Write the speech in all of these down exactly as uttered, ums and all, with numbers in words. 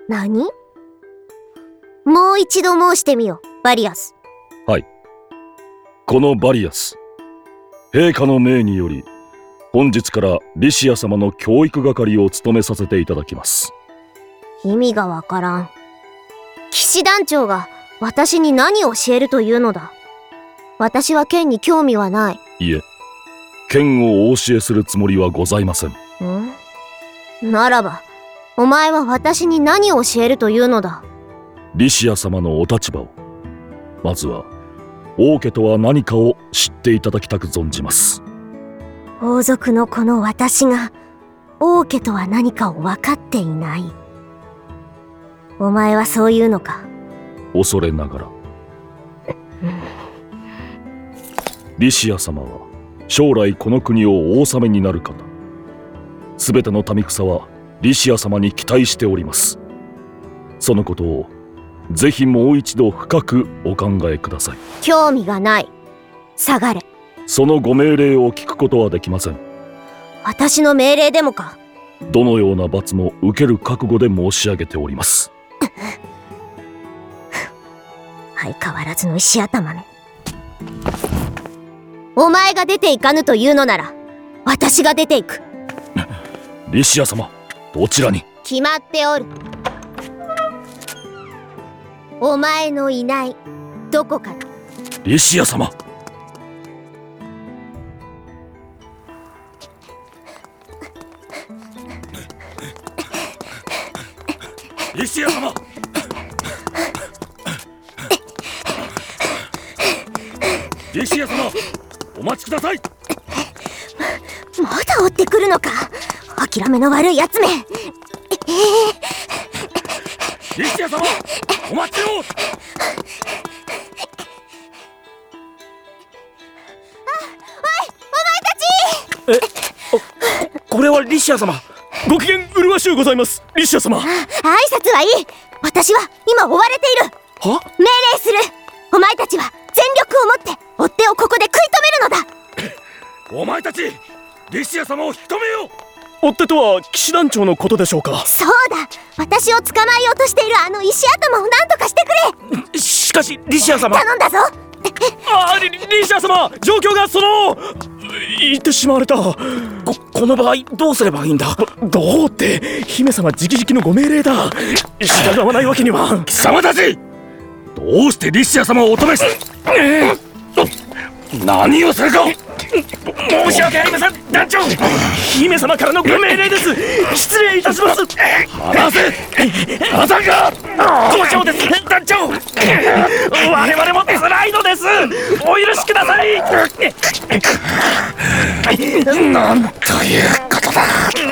何？もう一度申してみよ、バリアス。 はい。このバリアス、陛下の命により本日からリシア様の教育係を務めさせていただきます。 意味がわからん。騎士団長が私に何を教えるというのだ。私は剣に興味はない。 いえ、剣をお教えするつもりはございません。 ん？ならばお前は私に何を教えるというのだ。 リシア様のお立場を、まずは王家とは何かを知っていただきたく存じます。 王族のこの私が王家とは何かを分かっていない。お前はそういうのか。 恐れながらリシア様は将来この国を王様になる方、すべての民草はリシア様に期待しております。そのことをぜひもう一度深くお考えください。 興味がない。下がれ。 そのご命令を聞くことはできません。 私の命令でもか。 どのような罰も受ける覚悟で申し上げております。 相変わらずの石頭め。お前が出ていかぬというのなら私が出ていく。 リシア様、どちらに？ 決まっておる。お前のいないどこかだ。 リシア様。リシア様。リシア様、お待ちください。 まだ追ってくるのか。諦めの悪いやつめ。 リシア様、お待ちを。 あ、おい、お前たち。 え、これはリシア様。ご機嫌麗しゅうございます、リシア様。 挨拶はいい。私は今追われている。 は？ 命令する。お前たちは全力を持って追っ手をここで食い止めるのだ。 お前たち、リシア様を引き止めよう。追っ手とは騎士団長のことでしょうか？ そうだ。私を捕まえようとしているあの石頭を何とかしてくれ。 しかしリシア様。 頼んだぞ。 あ、リ、リシア様、状況がその言ってしまわれた。こ、この場合どうすればいいんだ？どうって姫様直々のご命令だ。従わないわけには。 貴様たち、どうしてリシア様をお止めし、えー、何をするか。 申し訳ありません、団長。姫様からのご命令です。失礼いたします。 話せ。話さんか。 ご承です、団長。我々も辛いのです。お許しください。 なんということだ。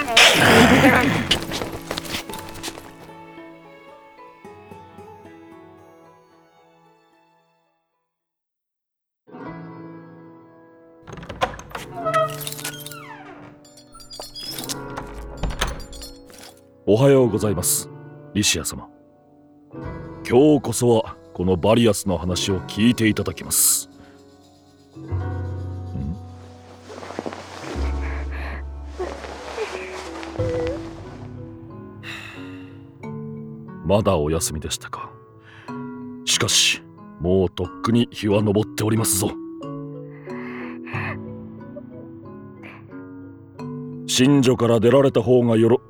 おはようございます、リシア様。今日こそはこのバリアスの話を聞いていただきます。まだお休みでしたか。しかしもうとっくに日は昇っておりますぞ。寝所から出られた方がよろ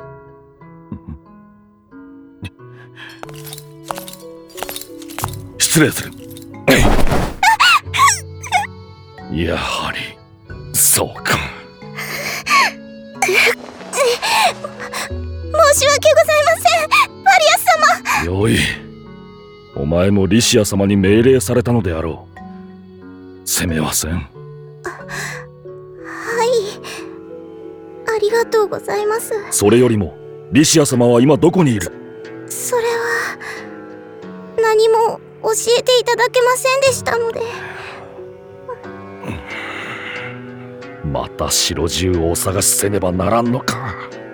失礼する。やはりそうか。 申し訳ございません、バリアス様。 よい、お前もリシア様に命令されたのであろう。責めはせん。 はい、ありがとうございます。 それよりもリシア様は今どこにいる？ それは何も教えていただけませんでしたので。 また城中をお探しせねばならんのか。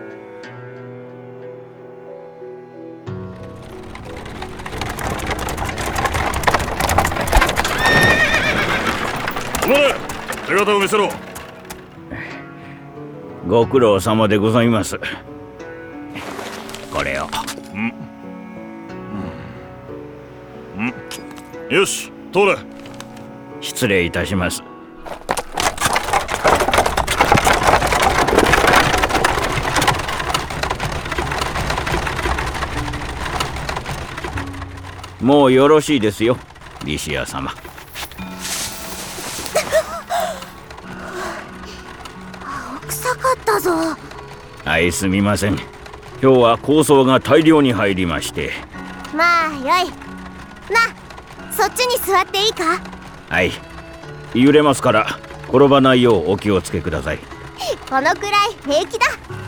お前、手形を見せろ。 ご苦労様でございます。これを。 んんよし、通れ。 失礼いたします。もうよろしいですよ、リシア様。 臭かったぞ。 はい、すみません。今日は香草が大量に入りまして。 まあよい。な、そっちに座っていいか。 はい、揺れますから転ばないようお気をつけください。 このくらい平気だ。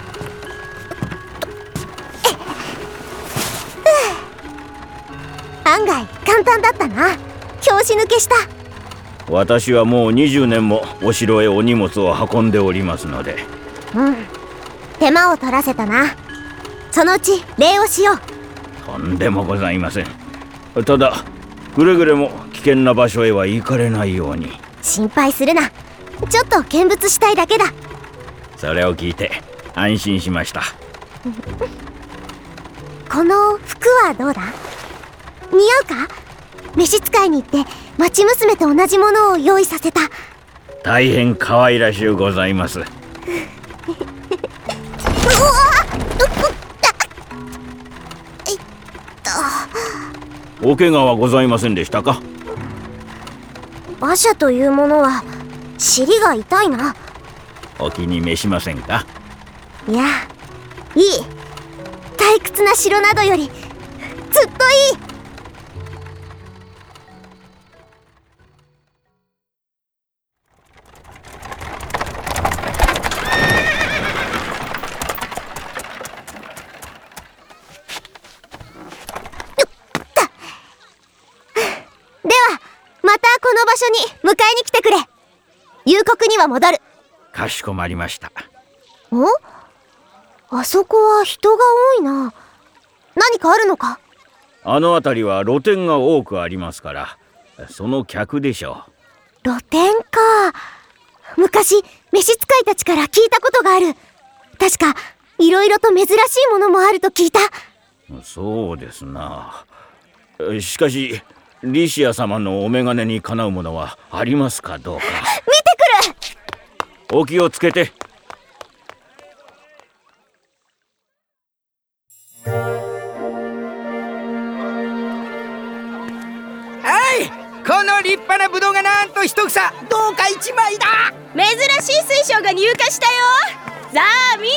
案外簡単だったな。拍子抜けした。 私はもうにじゅうねんもお城へお荷物を運んでおりますので。 うん、手間を取らせたな。そのうち礼をしよう。 とんでもございません。ただくれぐれも危険な場所へは行かれないように。 心配するな。ちょっと見物したいだけだ。 それを聞いて安心しました。 この服はどうだ？似合うか？召使いに行って町娘と同じものを用意させた。 大変可愛らしゅうございます。 うわっ、えっとお怪我はございませんでしたか？ 馬車というものは尻が痛いな。 お気に召しませんか？ いや、いい。退屈な城などよりずっといい。この場所に迎えに来てくれ。夕刻には戻る。 かしこまりました。 お？あそこは人が多いな。何かあるのか？ あの辺りは露店が多くありますから、その客でしょう。露店か。昔召使いたちから聞いたことがある。確かいろいろと珍しいものもあると聞いた。 そうですな。しかしリシア様のお眼鏡にかなうものはありますかどうか。見てくる。お気をつけて。 はい、この立派なブドウがなんと一房、どうか一枚だ。 珍しい水晶が入荷したよ。さあ見て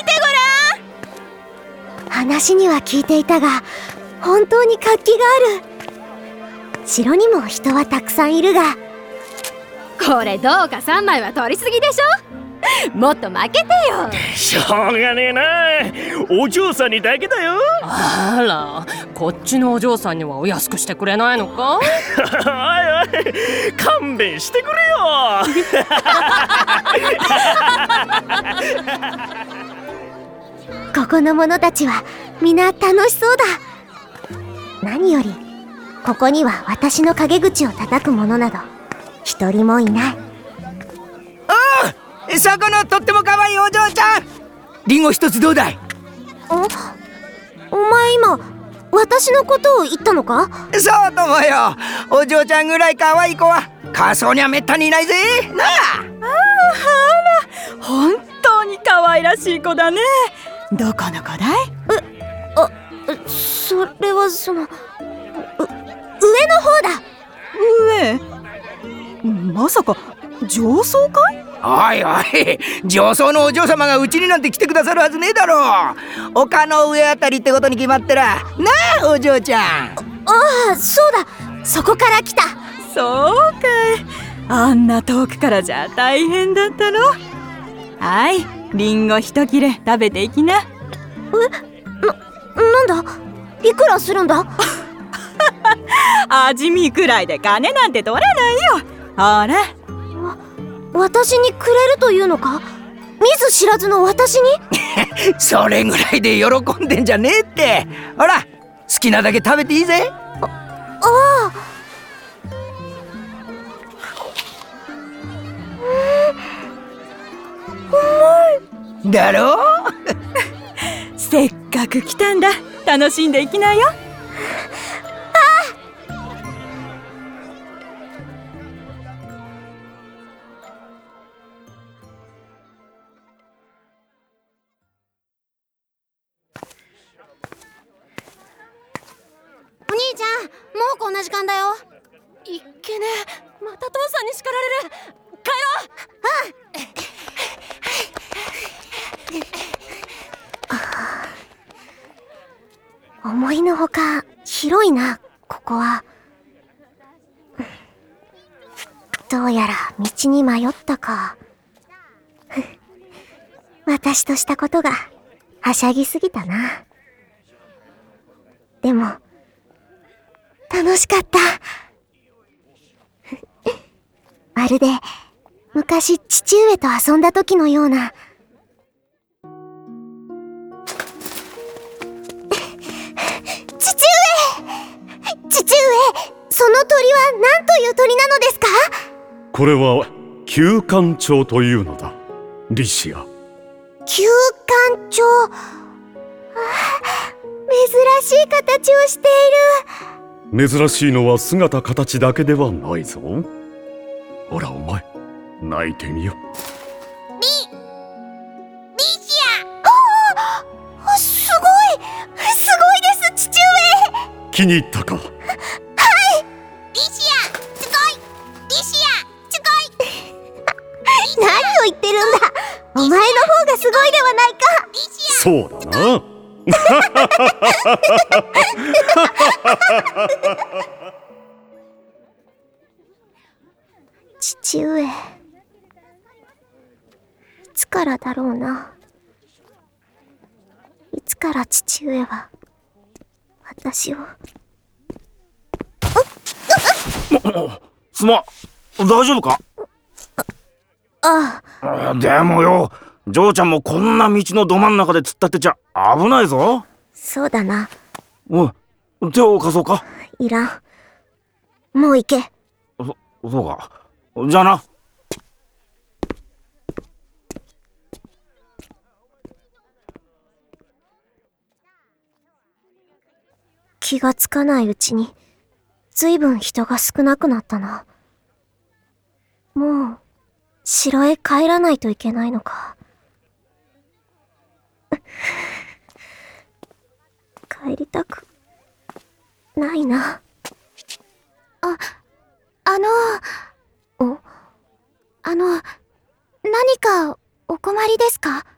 ごらん。 話には聞いていたが、本当に活気がある。城にも人はたくさんいるが、 これどうかさんまいは取りすぎでしょ。もっと負けてよ。 しょうがねえな。お嬢さんにだけだよ。 あら、こっちのお嬢さんにはお安くしてくれないのか？ おいおい、勘弁してくれよ。 ここの者たちは皆楽しそうだ。何よりここには私の陰口を叩く者など一人もいない。 おう、そこのとっても可愛いお嬢ちゃん、リンゴ一つどうだい？ お、お前今私のことを言ったのか？ そうともよ。お嬢ちゃんぐらい可愛い子は仮装にはめったにいないぜ。なあ。 あら、本当に可愛らしい子だね。どこの子だい？ え、あ、それはその上の方だ。 上？まさか上層かい？ おいおい、上層のお嬢様がうちになんて来てくださるはずねえだろう。丘の上あたりってことに決まったらなあ、お嬢ちゃん。 ああ、そうだ、そこから来た。 そうかい。あんな遠くからじゃ大変だったろ。はい、リンゴ一切れ食べていきな。 え、な、なんだ？いくらするんだ？ 味見くらいで金なんて取らないよ。ほら。 私にくれるというのか？見ず知らずの私に？ それぐらいで喜んでんじゃねえって。ほら、好きなだけ食べていいぜ。あ、 ああ。 うまいだろう。 せっかく来たんだ。 楽しんでいきなよ。 お兄ちゃん、もうこんな時間だよ。 いっけねえ、また父さんに叱られる。帰ろう。 思いのほか広いな、ここは。どうやら道に迷ったか。私としたことがはしゃぎすぎたな。でも楽しかった。まるで昔父上と遊んだ時のような。父上父上その鳥は何という鳥なのですか？ これは旧館長というのだ、リシア。 旧館長。珍しい形をしている。珍しいのは姿形だけではないぞ。ほらお前、泣いてみよ。 リリシア。あ、すごいすごいです、父上。 気に入ったか？ はい。リシアすごい。リシアすごい。何を言ってるんだ。お前の方がすごいではないか。 そうだな。 父上、いつからだろうな。いつから父上は私を。 すまん、大丈夫か？ ああ。 でもよ、嬢ちゃんもこんな道のど真ん中で突っ立ってちゃ危ないぞ。 そうだな。 おい、手を貸そうか？ いらん。もう行け。 そ、そうか。じゃあな。 気がつかないうちにずいぶん人が少なくなったな。もう城へ帰らないといけないのか。帰りたくないな。あ、あの、お、あの、何かお困りですか？